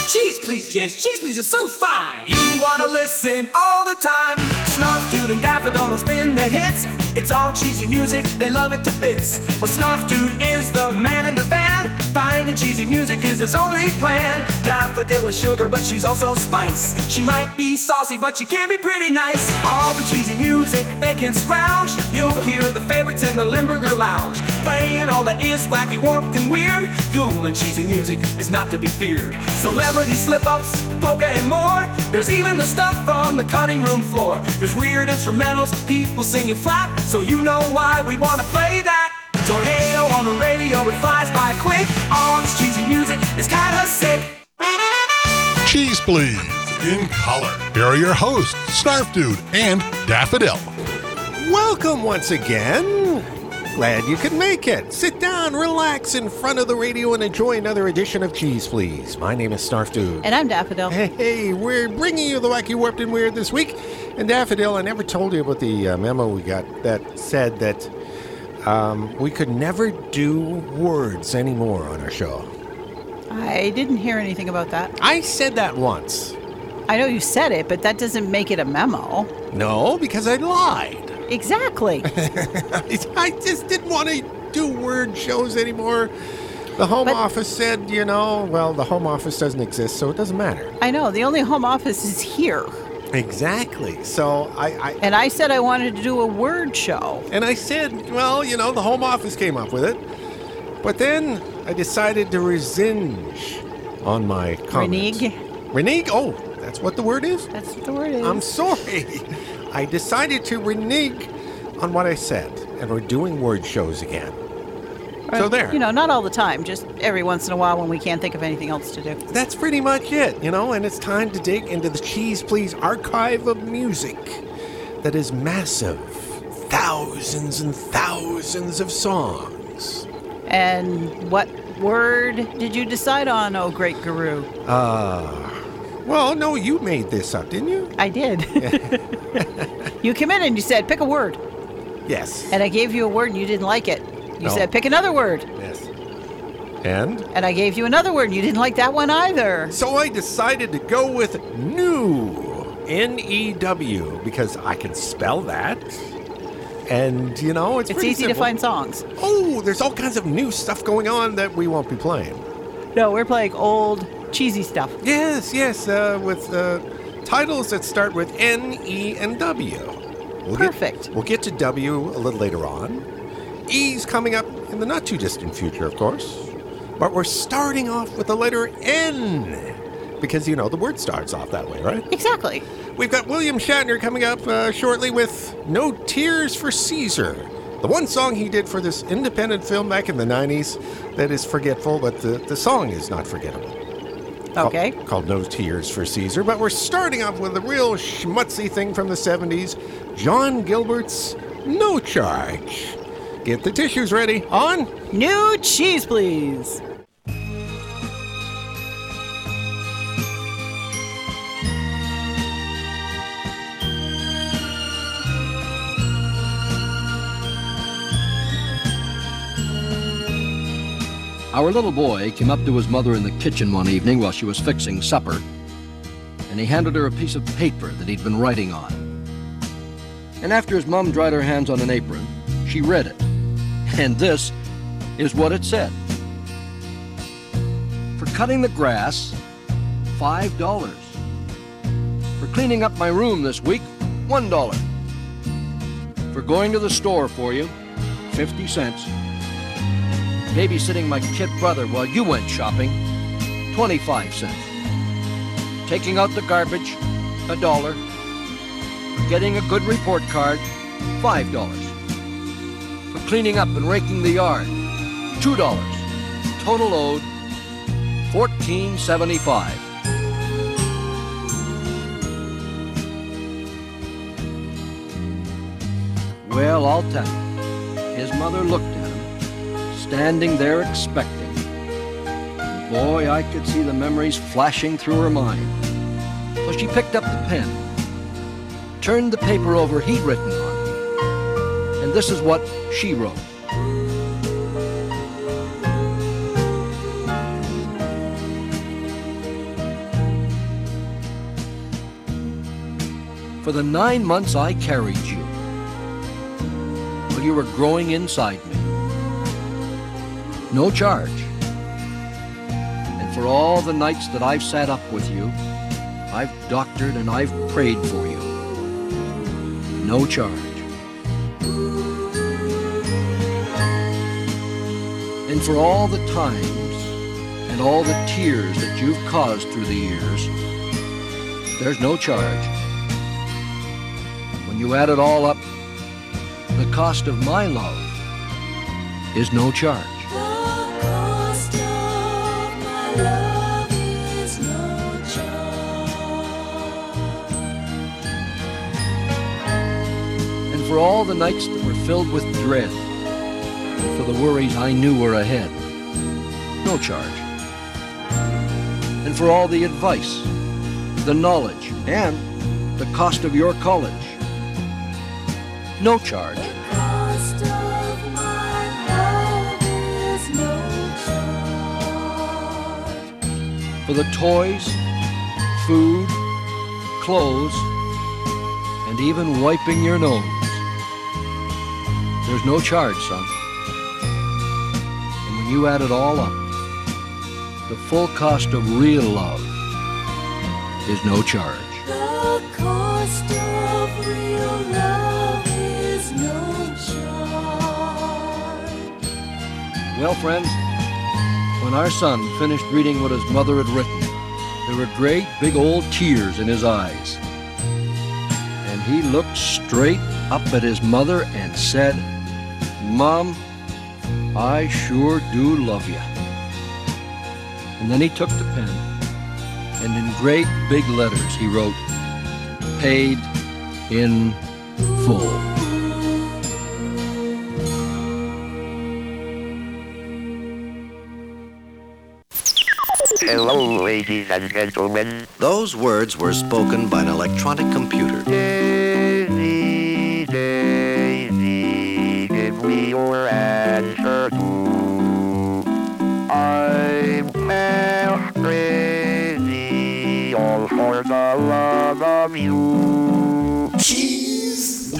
Cheese Please, yes, Cheese Please is so fine. You wanna listen all the time. Snarf Dude and Daffodil will spin the hits. It's all cheesy music, they love it to bits. Well, Snarf Dude is the man in the band. Finding cheesy music is his only plan. Daffodil is sugar, but she's also spice. She might be saucy, but she can be pretty nice. All the cheesy music they can scrounge. You'll hear the favorites in the Limburger Lounge, playing all that is wacky, warped, and weird. Cool and cheesy music is not to be feared. Celebrity slip-ups, polka, and more. There's even the stuff on the cutting room floor. There's weird instrumentals, people singing flat, so you know why we wanna play that. Tornado on the radio, it flies by quick. All this cheesy music is kinda sick. Cheese Please, in color. Here are your hosts, Snarf Dude and Daffodil. Welcome once again. Glad you could make it. Sit down, relax in front of the radio, and enjoy another edition of Cheese Please. My name is Snarf Dude. And I'm Daffodil. Hey, we're bringing you the wacky, warped, and weird this week. And Daffodil, I never told you about the memo we got that said that we could never do words anymore on our show. I didn't hear anything about that. I said that once. I know you said it, but that doesn't make it a memo. No, because I lied. Exactly. I just didn't want to do word shows anymore. The Home Office said, the Home Office doesn't exist, so it doesn't matter. I know. The only Home Office is here. Exactly. So And I said I wanted to do a word show. And I said, the Home Office came up with it. But then I decided to rescind on my comments. Renege? Oh, that's what the word is? That's what the word is. I'm sorry. I decided to renege on what I said, and we're doing word shows again. So there. Not all the time, just every once in a while when we can't think of anything else to do. That's pretty much it, and it's time to dig into the Cheese Please archive of music that is massive. Thousands and thousands of songs. And what word did you decide on, oh great guru? Well, no, you made this up, didn't you? I did. You came in and you said, pick a word. Yes. And I gave you a word and you didn't like it. You said, pick another word. Yes. And? And I gave you another word and you didn't like that one either. So I decided to go with new, N-E-W, because I can spell that. And, it's pretty easy simple. to find songs. Oh, there's all kinds of new stuff going on that we won't be playing. No, we're playing old, cheesy stuff. Yes, with titles that start with N, E, and W. Perfect. We'll get to W a little later on. E's coming up in the not-too-distant future, of course. But we're starting off with the letter N. Because, the word starts off that way, right? Exactly. We've got William Shatner coming up shortly with No Tears for Caesar. The one song he did for this independent film back in the 90s that is forgetful, but the song is not forgettable. Okay. Called No Tears for Caesar. But we're starting off with a real schmutzy thing from the 70s. John Gilbert's No Charge. Get the tissues ready. On New Cheese Please. Our little boy came up to his mother in the kitchen one evening while she was fixing supper, and he handed her a piece of paper that he'd been writing on. And after his mom dried her hands on an apron, she read it. And this is what it said. For cutting the grass, $5. For cleaning up my room this week, $1. For going to the store for you, 50 cents. Babysitting my kid brother while you went shopping, 25 cents. Taking out the garbage, $1. For getting a good report card, $5. For cleaning up and raking the yard, $2. Total owed, $14.75. Well, I'll tell you, his mother looked at him, standing there expecting. Boy, I could see the memories flashing through her mind. So she picked up the pen, turned the paper over he'd written on, and this is what she wrote. for the 9 months I carried you, while you were growing inside me. No charge. And for all the nights that I've sat up with you, I've doctored and I've prayed for you. No charge. And for all the times and all the tears that you've caused through the years, there's no charge. When you add it all up, the cost of my love is no charge. The cost of my love is no charge. And for all the nights that were filled with dread, and for the worries I knew were ahead, no charge. And for all the advice, the knowledge, and the cost of your college, no charge. The cost of my love is no charge. For the toys, food, clothes, and even wiping your nose, there's no charge, son. And when you add it all up, the full cost of real love is no charge. The cost of real love is no charge. Well, friends, when our son finished reading what his mother had written, there were great big old tears in his eyes. And he looked straight up at his mother and said, "Mom, I sure do love you." And then he took the pen, and in great big letters he wrote, "Paid in full." Hello, ladies and gentlemen. Those words were spoken by an electronic computer. Daisy, Daisy, give me your answer too. I'm crazy, all for the love of you. Cheese.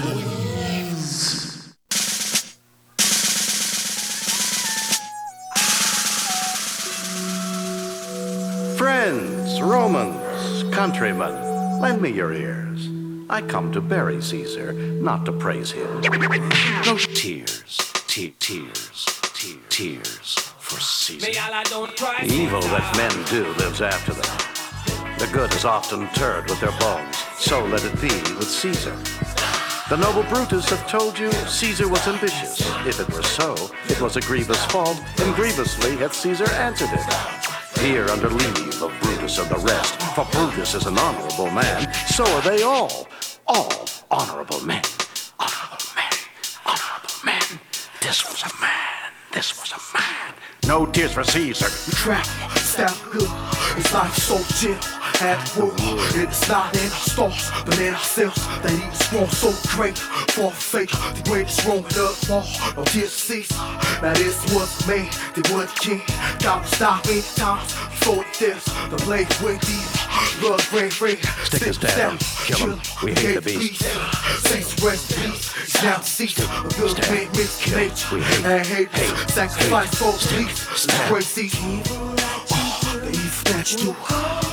Friends, Romans, countrymen, lend me your ears. I come to bury Caesar, not to praise him. No tears, tears for Caesar. The evil that men do lives after them. The good is often interred with their bones, so let it be with Caesar. The noble Brutus hath told you Caesar was ambitious. If it were so, it was a grievous fault, and grievously hath Caesar answered it. Here under leave of Brutus and the rest, for Brutus is an honorable man, so are they all honorable men. Honorable men, honorable men. This was a man, this was a man. No tears for Caesar. The trap, style good, it's life so chill. At work, it's not in our stars, but in ourselves. That each wrong so great, for fake, the greatest Roman of all. No tears for Caesar. Now this was made, they were the king. Gotta stop many times before this. The blade with these, blood red. Stick us down, kill him, we hate the beast. Saints rest in peace, now Caesar. A good man mixed nature, we and hate, sacrifice for belief. Praise Caesar. The evil that you do.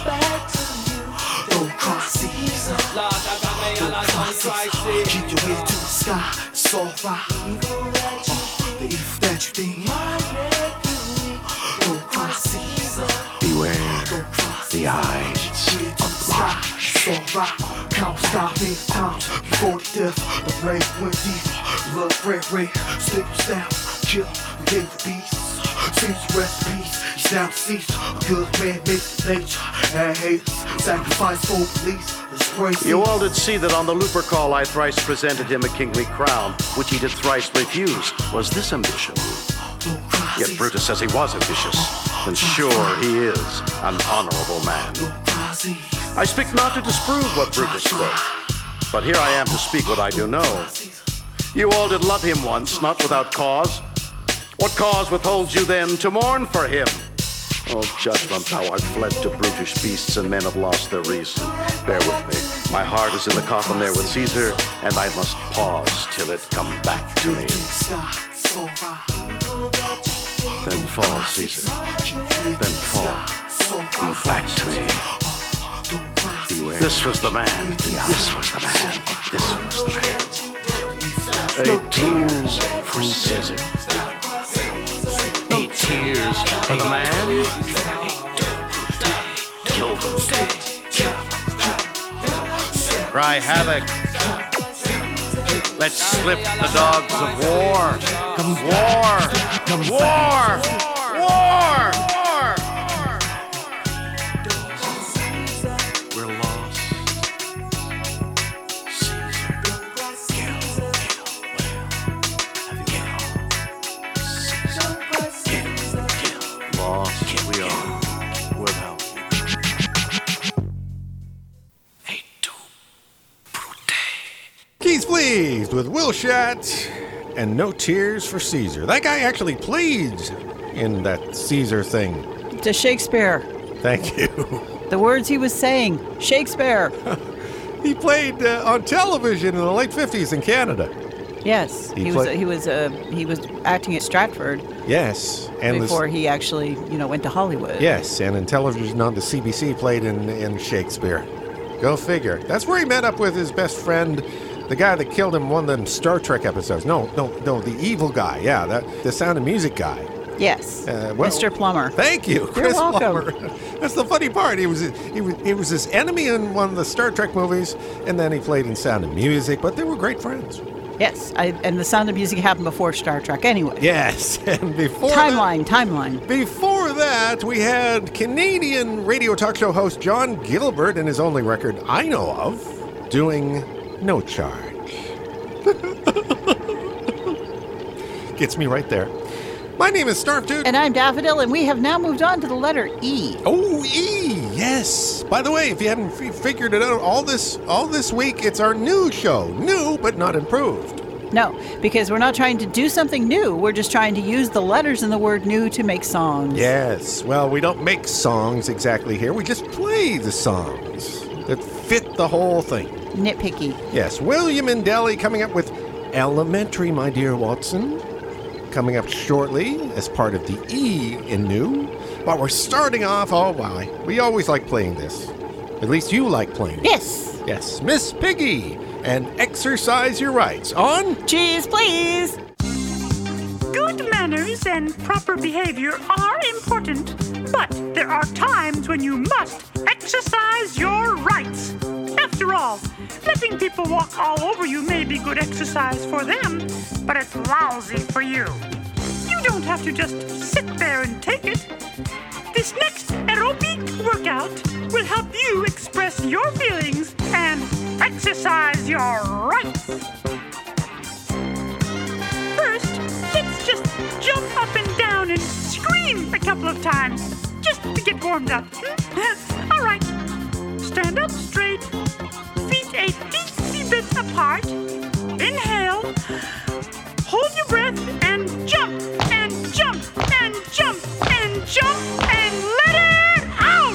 Don't cry, Caesar. Don't cry, Caesar. Keep your head to the sky, it's alright. The evil that you did. Don't cry, Caesar. Beware Don't cry, the eyes of light. It's alright. Count stop many times before the death. The blade went deep. Blood red. Stick us down, kill, we hate the beast. Caesar rest in peace. He's now deceased. A good man makes nature and haters sacrifice for beliefs. Let's praise You all did see that on the Lupercal I thrice presented him a kingly crown, which he did thrice refuse. Was this ambition? Yet Brutus says he was ambitious, and sure he is an honorable man. I speak not to disprove what Brutus spoke, but here I am to speak what I do know. You all did love him once, not without cause. What cause withholds you then to mourn for him? Oh, judgment, how I've fled to brutish beasts and men have lost their reason. Bear with me. My heart is in the coffin there with Caesar, and I must pause till it come back to me. Then fall, Caesar. Then fall. Come back to me. Beware. This was the man. This was the man. This was the man. 8 tears for Caesar. 8 tears for the man. Kill them. Cry havoc. Let's slip the dogs of war. War. War. War. We're lost. Caesar. Kill. Lost we are without you. Keys Pleased with Will Shat and No Tears for Caesar. That guy actually pleads in that Caesar thing. To Shakespeare. Thank you. The words he was saying. Shakespeare. He played on television in the late 50s in Canada. Yes. He was acting at Stratford. Yes. And before he actually, went to Hollywood. Yes, and in television on the CBC played in Shakespeare. Go figure. That's where he met up with his best friend, the guy that killed him one of them Star Trek episodes. No, the evil guy. Yeah, the Sound of Music guy. Yes, Mr. Plummer. Thank you, Chris You're welcome. Plummer. That's the funny part. He was his enemy in one of the Star Trek movies, and then he played in Sound of Music. But they were great friends. Yes, and the Sound of Music happened before Star Trek anyway. Yes, and before Timeline. Before that, we had Canadian radio talk show host John Gilbert and his only record I know of, doing No Charge. Gets me right there. My name is Snarf Dude. And I'm Daffodil, and we have now moved on to the letter E. Oh, E, yes. By the way, if you haven't figured it out, all this week, it's our new show. New, but not improved. No, because we're not trying to do something new. We're just trying to use the letters in the word new to make songs. Yes. Well, we don't make songs exactly here. We just play the songs that fit the whole thing. Nitpicky. Yes. William and Deli coming up with Elementary, My Dear Watson. Coming up shortly as part of the E in new. But we're starting off, oh my, we always like playing this. At least you like playing it. Yes. Yes, Miss Piggy and Exercise Your Rights on Cheese Please. Good manners and proper behavior are important, but there are times when you must exercise your rights. After all, letting people walk all over you may be good exercise for them, but it's lousy for you. You don't have to just sit there and take it. This next aerobic workout will help you express your feelings and exercise your rights. First, let's just jump up and down and scream a couple of times, just to get warmed up. All right, stand up straight, feet a teensy bit apart. Inhale, hold your breath, and jump, and jump, and jump, and jump, and let it out!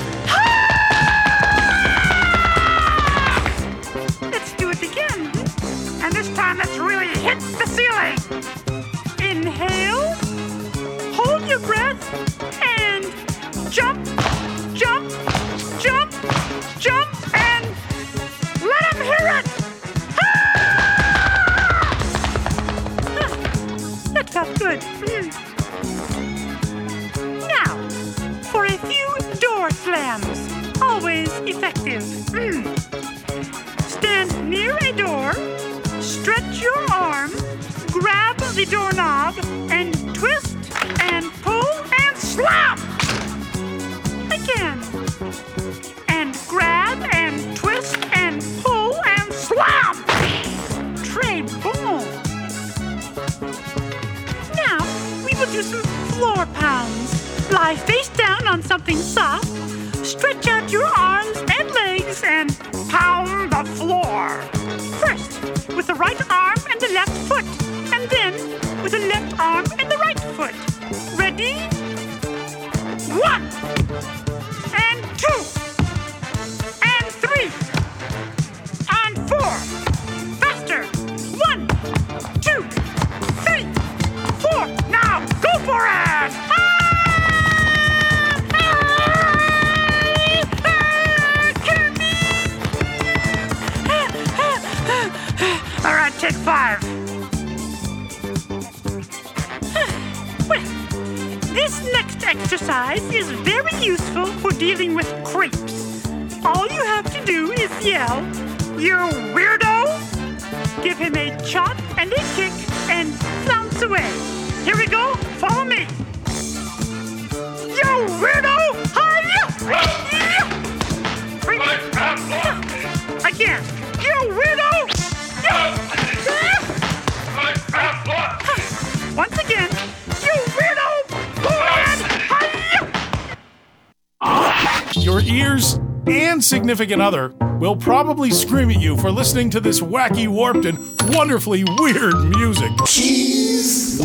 Let's do it again. And this time let's really hit the ceiling. Inhale, hold your breath, and jump, jump, jump, jump, and let them hear it! That felt good. Now, for a few door slams. Always effective. Stand near a door, stretch your arm, grab the doorknob, and twist and pull and slam! Again. And grab and twist and pull and slam! Très bon! Now, we will do some floor pounds. Lie face down on something soft, stretch out your arms and legs, and pound the floor. First, with the right arm and the left foot, and then with the left arm and the right foot. Ready? 1, 1 and 2 and 3 and 4. Faster. 1, 2, 3, 4. Now go for it. All right, take 5. Well, this next exercise is very useful for dealing with crepes. All you have to do is yell, "You weirdo!" Give him a chop and a kick and flounce away. Here we go. Follow me. You weirdo! Again. You weirdo! Once again, you weirdo! Your ears and significant other will probably scream at you for listening to this wacky, warped, and wonderfully weird music. Cheese.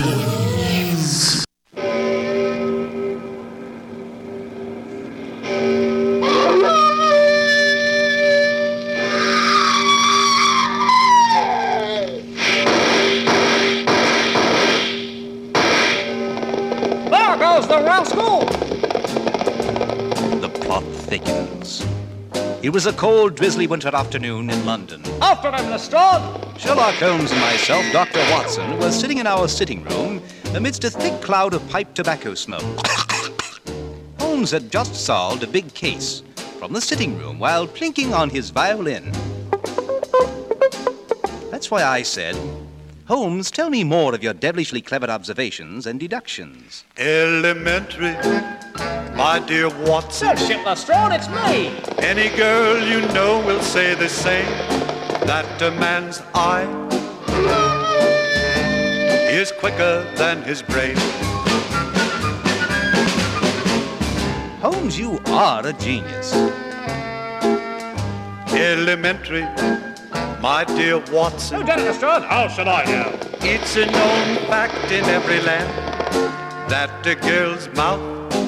There goes the rascal! The plot thickens. It was a cold, drizzly winter afternoon in London. After him, Lestrade! Sherlock Holmes and myself, Dr. Watson, were sitting in our sitting room amidst a thick cloud of pipe tobacco smoke. Holmes had just solved a big case from the sitting room while plinking on his violin. That's why I said, "Holmes, tell me more of your devilishly clever observations and deductions." Elementary, my dear Watson. Sir Lestrade, it's me. Any girl you know will say the same, that a man's eye is quicker than his brain. Holmes, you are a genius. Elementary, my dear Watson. Who did it, Lestrade? How should I know? It's a known fact in every land that a girl's mouth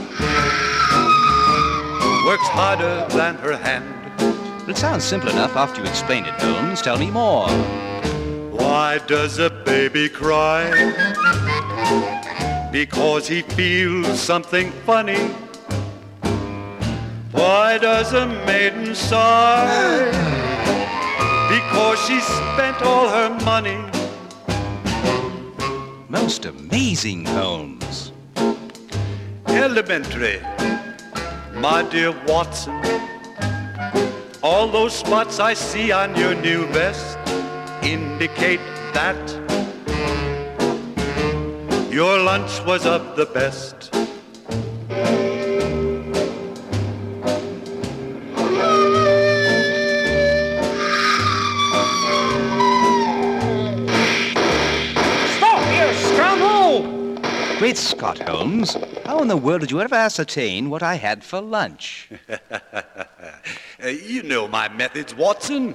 works harder than her hand. It sounds simple enough after you explain it, Holmes. Tell me more. Why does a baby cry? Because he feels something funny. Why does a maiden sigh? Because she spent all her money. Most amazing, Holmes. Elementary, my dear Watson. All those spots I see on your new vest indicate that your lunch was of the best. Great Scott, Holmes. How in the world did you ever ascertain what I had for lunch? You know my methods, Watson.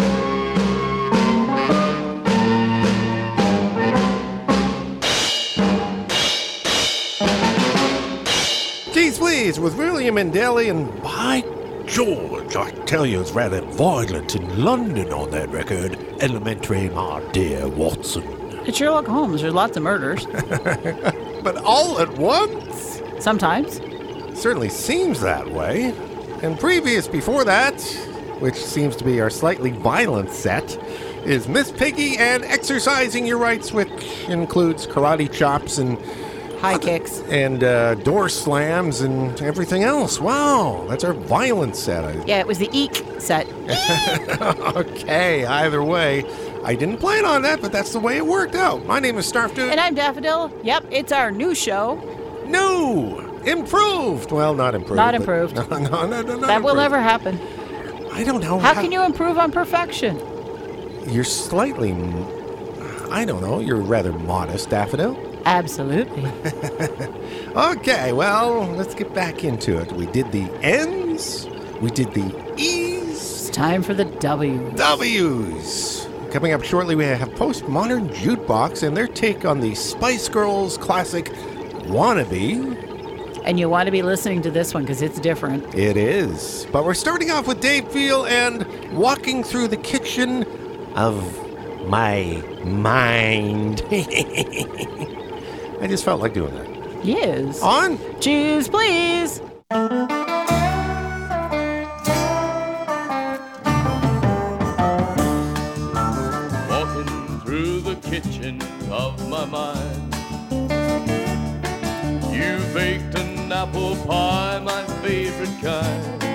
Cheese Please with William and Daly, and by George, I tell you, it's rather violent in London on that record. Elementary, my dear Watson. It's Sherlock Holmes. There's lots of murders. But all at once? Sometimes. Certainly seems that way. And previous before that, which seems to be our slightly violent set, is Miss Piggy and Exercising Your Rights, which includes karate chops and high kicks and door slams and everything else. Wow, that's our violent set. Yeah, it was the Eek set. Okay, either way, I didn't plan on that, but that's the way it worked out. My name is Snarfdude. And I'm Daffodil. Yep, it's our new show. New! Improved! Well, not improved. Not improved. No, that will never happen. I don't know. How can you improve on perfection? You're slightly, I don't know, you're rather modest, Daffodil. Absolutely. Okay, well, let's get back into it. We did the N's, we did the E's. It's time for the W's. W's. Coming up shortly, we have Postmodern Jukebox and their take on the Spice Girls classic Wannabe. And you want to be listening to this one because it's different. It is. But we're starting off with Dave Peel and Walking Through the Kitchen of My Mind. I just felt like doing that. Yes. On. Choose, please. Walking through the kitchen of my mind. You baked an apple pie, my favorite kind.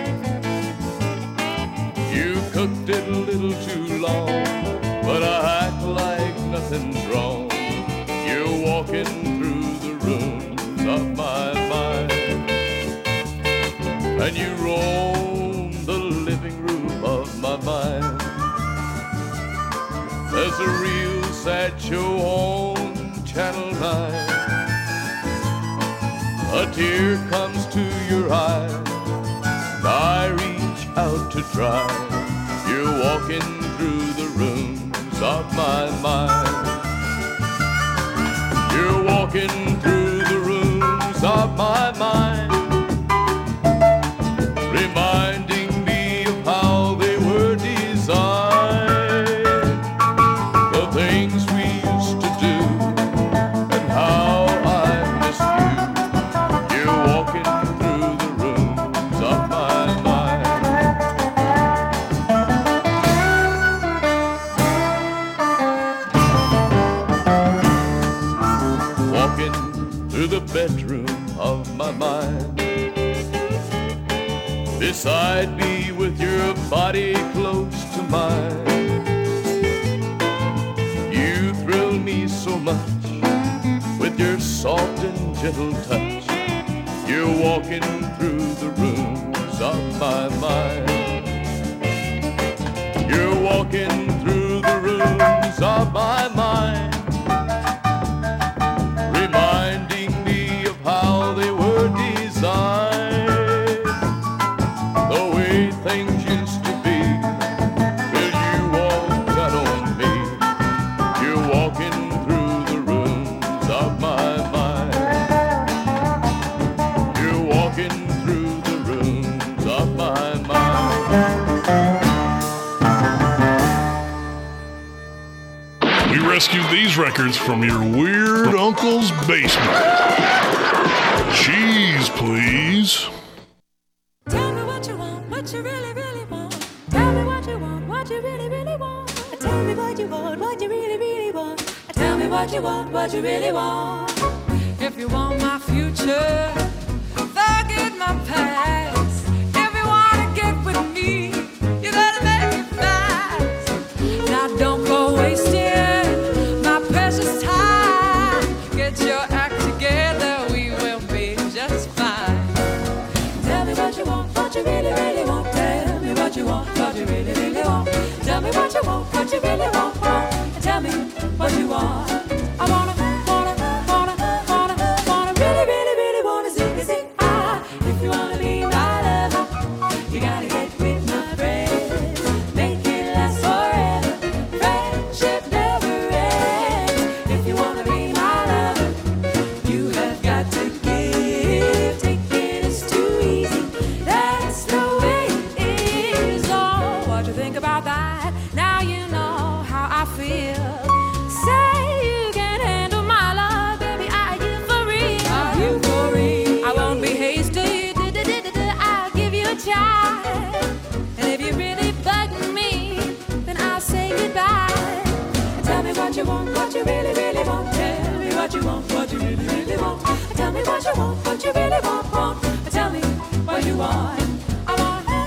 You cooked it a little too long, but I act like nothing's wrong. You're walking through the rooms of my mind, and you roam the living room of my mind. There's a real sad show on Channel 9. A tear comes to your eye, and I reach out to dry. You're walking through the rooms of my mind. You're walking through the rooms of my mind, reminding me of how they were designed, the things we used to do, and how I miss you. You're walking through the rooms of my mind. Walking through the bedroom of my mind, beside me with your body close to mine. You thrill me so much with your soft and gentle touch. You're walking through the rooms of my mind. You're walking through the rooms of my mind, reminding me of how they were designed, the way things used to be, till you walked out on me. You're walking through the rooms of my mind. You're walking through the rooms of my mind. We rescued these records from your weird uncle's basement. Cheese, please. Tell me what you want, what you really, really want. Tell me what you want, what you really, really want. Tell me what you want, what you really, really want. Tell me what you want, what you really want. If you want my future, forget my past. If you wanna get with me, you gotta make it fast. Now don't go wasting my precious time. Get your act together, we will be just fine. Tell me what you want, what you really, really want. Tell me what you want, what you really, really want. Tell me what you want, what you really want. Tell me what you want. I wanna, really, really, really wanna sing. Ah, if you wanna be my lover, you gotta get with my friends. Make it last forever. Friendship never ends. If you wanna be my lover, you have got to give. Taking is too easy. That's the way it is. Oh, what you think about that? Now you know how I feel. Say you can handle my love, baby. Are you for real? Are you for real? I won't be hasty. I'll give you a try. And if you really bug me, then I'll say goodbye. Tell me what you want, what you really, really want. Tell me what you want, what you really, really want. Tell me what you want, what you really want. Tell me what you want. I wanna,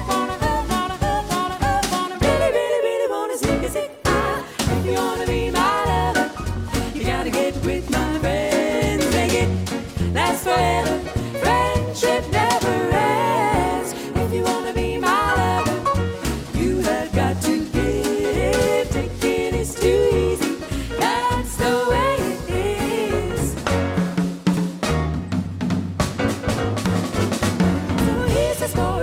really, really, really wanna sing. Ah, if you wanna be my lover, you gotta get with my friends. Make it last forever. Friendship never ends. If you wanna be my lover, you have got to give. Taking is too easy. That's the way it is. So here's the story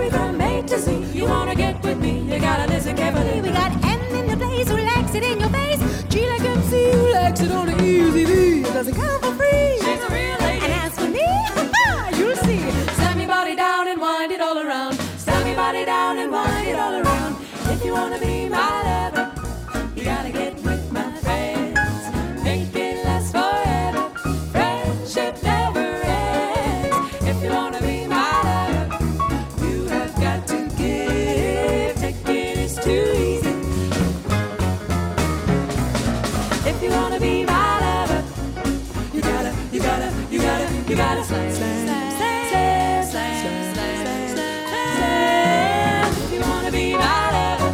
If you wanna be my lover, you gotta get with my friends. Make it last forever. Friendship never ends. If you wanna be my lover, you have got to give. Taking is too easy. If you wanna be my lover, you gotta slam, slam, slam, slam, slam, slam, slam. If you wanna be my lover,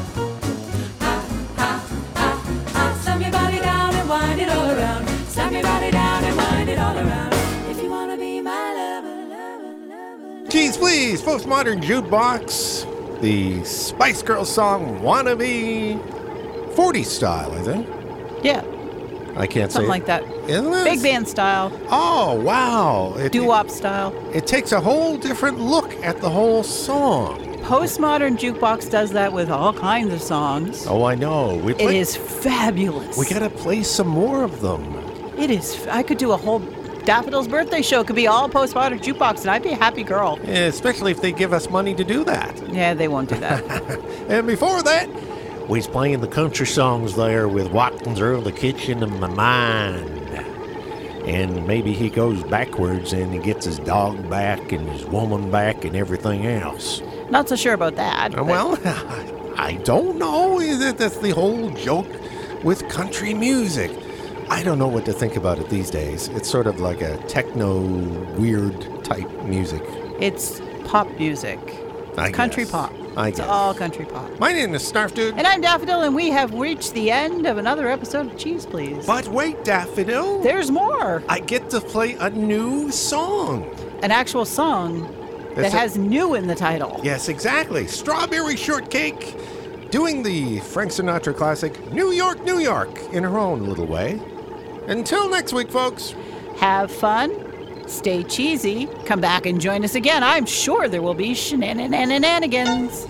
slam your body down and wind it all around. Slam your body down and wind it all around. If you wanna be my lover, Cheese Please, Postmodern Jukebox. The Spice Girls song Wannabe. 40s style, I think. Yeah, I can't say something it. like that. Isn't it? Big band style, Oh, wow. doo-wop style. It takes a whole different look at the whole song. Postmodern Jukebox does that with all kinds of songs. Oh, I know. It is fabulous. We got to play some more of them. It is. I could do a whole Daffodil's birthday show. It could be all Postmodern Jukebox, and I'd be a happy girl. Yeah, especially if they give us money to do that. Yeah, they won't do that. And before that, we was playing the country songs there with walking through the kitchen of my mind. And maybe he goes backwards and he gets his dog back and his woman back and everything else. Not so sure about that. but- Well, I don't know. That's the whole joke with country music. I don't know what to think about it these days. It's sort of like a techno, weird type music. It's pop music. I It's country guess. pop. It's guess. all country pop. My name is Snarf Dude. And I'm Daffodil, and we have reached the end of another episode of Cheese Please. But wait, Daffodil. There's more. I get to play a new song. An actual song that That's has new in the title. Yes, exactly. Strawberry Shortcake, doing the Frank Sinatra classic, New York, New York, in her own little way. Until next week, folks. Have fun. Stay cheesy. Come back and join us again. I'm sure there will be shenanigans.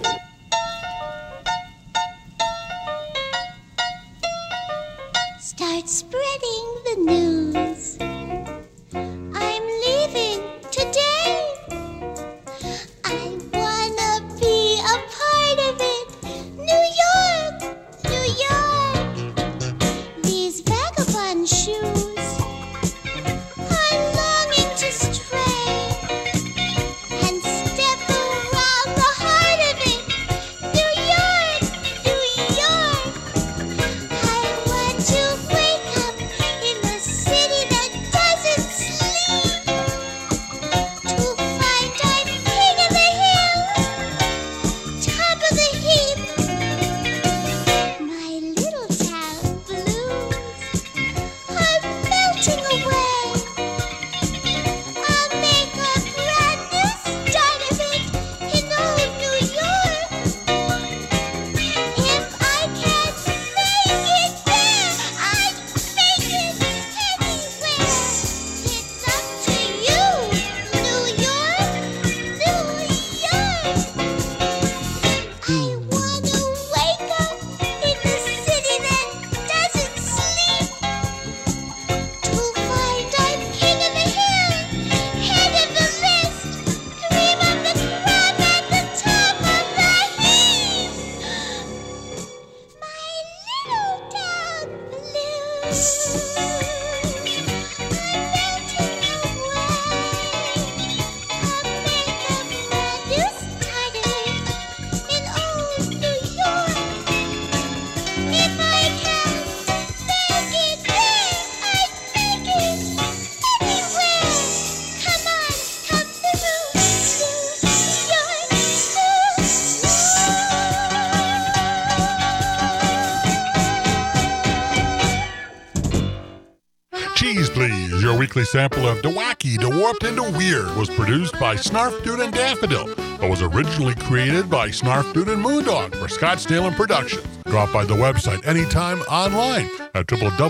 Start spreading the news. I'm leaving today. I wanna be a part of it. New York, New York. These vagabond shoes are longing to stray and step around the heart of it. New York, New York. I want to wake up in a city that doesn't sleep, to find I'm king of the hill, top of the heap. My little town blues are melting away. I'll make a brand new start of it in old New York. If I can't make it there, I'd make it anywhere. It's up to you, New York, New York. I wanna wake up in a city that doesn't sleep, to find I'm king of the hill, head of the list, cream of the crop at the top of the heap. My little town blues are melting away. I'll make a brand new start of it in old New York. If I can't make it there, I'd make it anywhere. Come on, come through, Cheese Please, your weekly sample of wacky, warped, and weird, was produced by Snarf Dude and Daffodil, but was originally created by Snarf Dude and Moondog for Scottsdale and Productions. Drop by the website anytime online at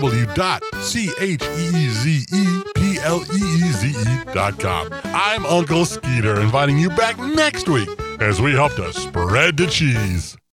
www.cheezepleeze.com. I'm Uncle Skeeter, inviting you back next week as we help to spread the cheese.